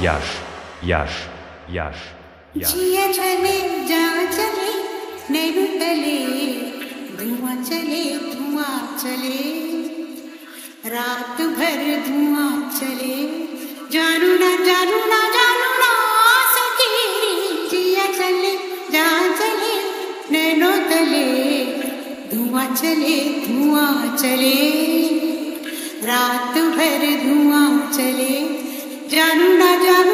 Yash, Yash, Yash, Yash. जिया चले जा चले नैनु तले धुआं चले रात भर धुआं चले जानू ना सकेरी जिया चले जा चले नैनो तले धुआं चले रात भर धुआं चले जानू ना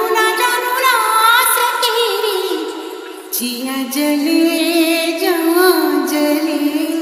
सकेरी जिया जले जहाँ जले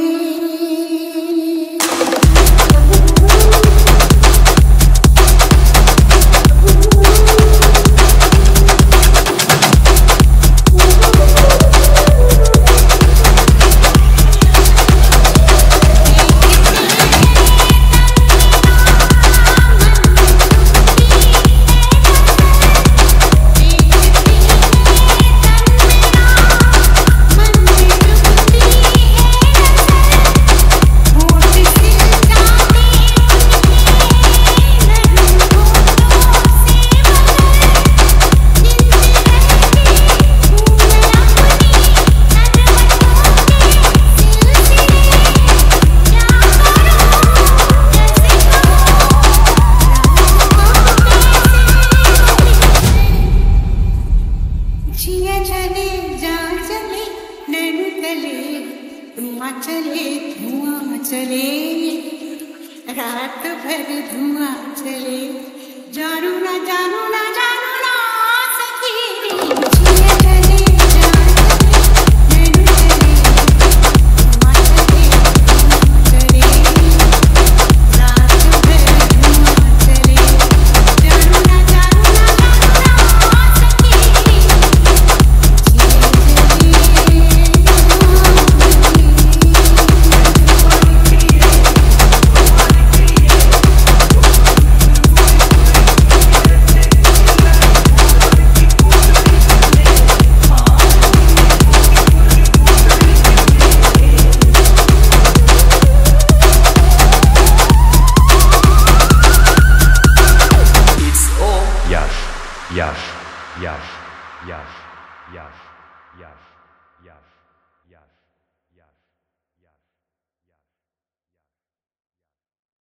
धुआं चले रात भर धुआं चले जानू ना सकेरी जिया चले जा चले नैनु चले रात भर धुआं चले जानू ना सकेरी Yash, Yash, Yash, Yash, Yash, Yash, Yash.